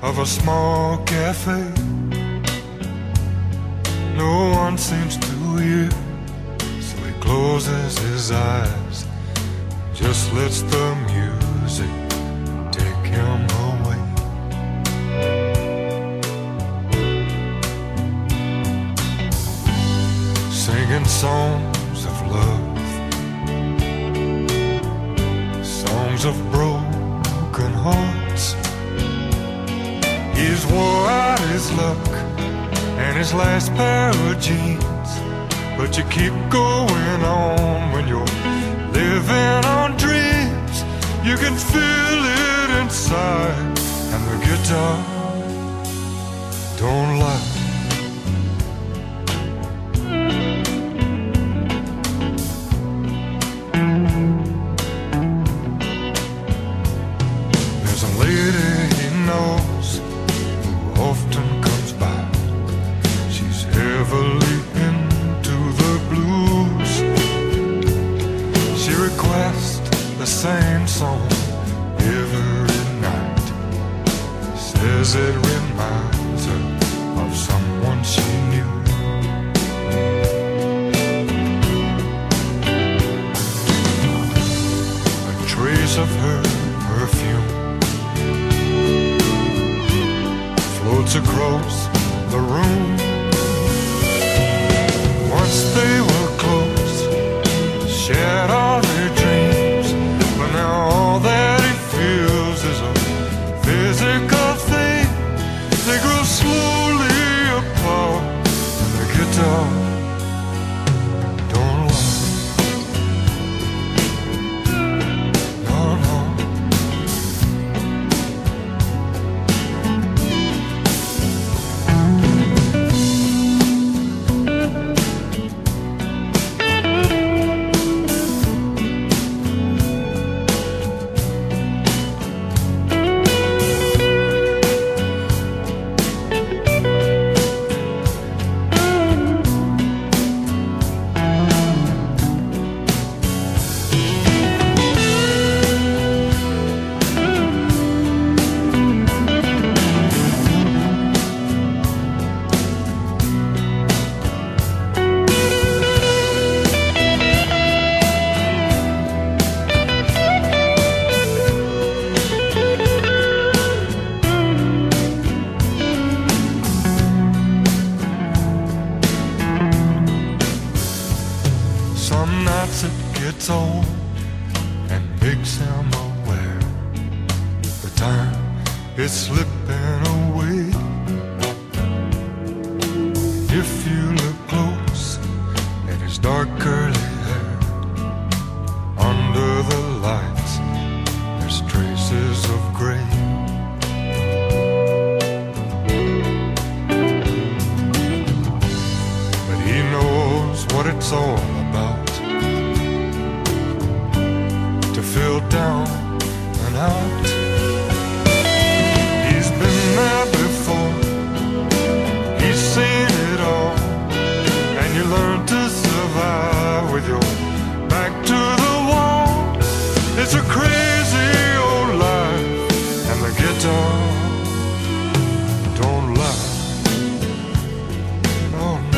of a small cafe. No one seems to hear, so he closes his eyes, just lets the music take him away. Singing songs of love, songs of broken hearts. He's wore out his luck and his last pair of jeans, but you keep going on when you're living on dreams. You can feel it inside, and the guitar don't lie. There's a lady he knows who often comes by. She's heavily into the blues. She requests the same song every night. Says it reminds her of someone she knew. A trace of her perfume floats across the room. Once they were close, shared all their dreams, but now all that he feels is a physical thing. They grow slowly apart, and the guitar don't lie. No, no. Some nights it gets old and makes him aware the time is slipping away. If you look close at his dark curly hair, under the lights there's traces of gray. But he knows what it's all about, to feel down and out. He's been there before, he's seen it all, and you learn to survive with your back to the wall. It's a crazy old life, and the guitar don't lie. Oh no.